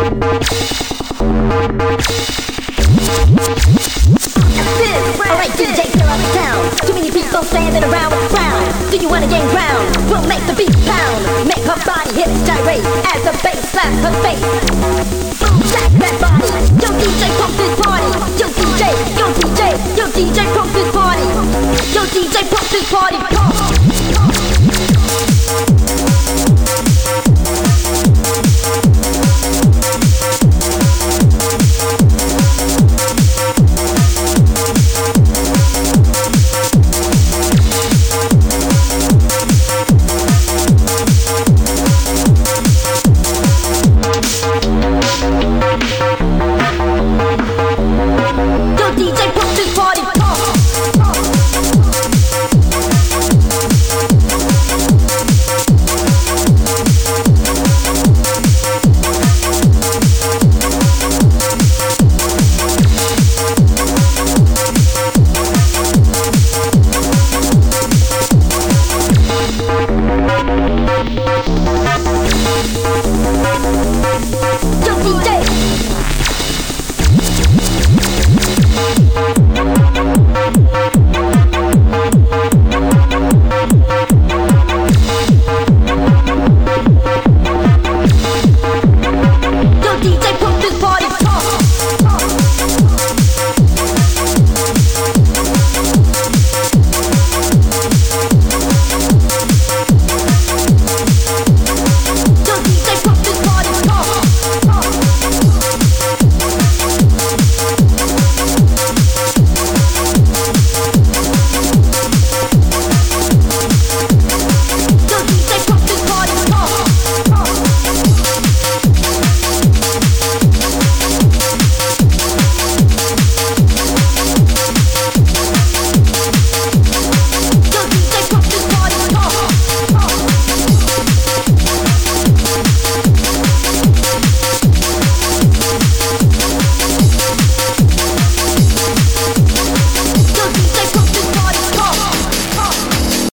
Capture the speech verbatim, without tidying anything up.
Alright, D J, clear out the town. Too many people standing around with the crowd. Do you wanna gain ground? We'll make the beat pound. Make her body hips gyrate as the bass slaps her face.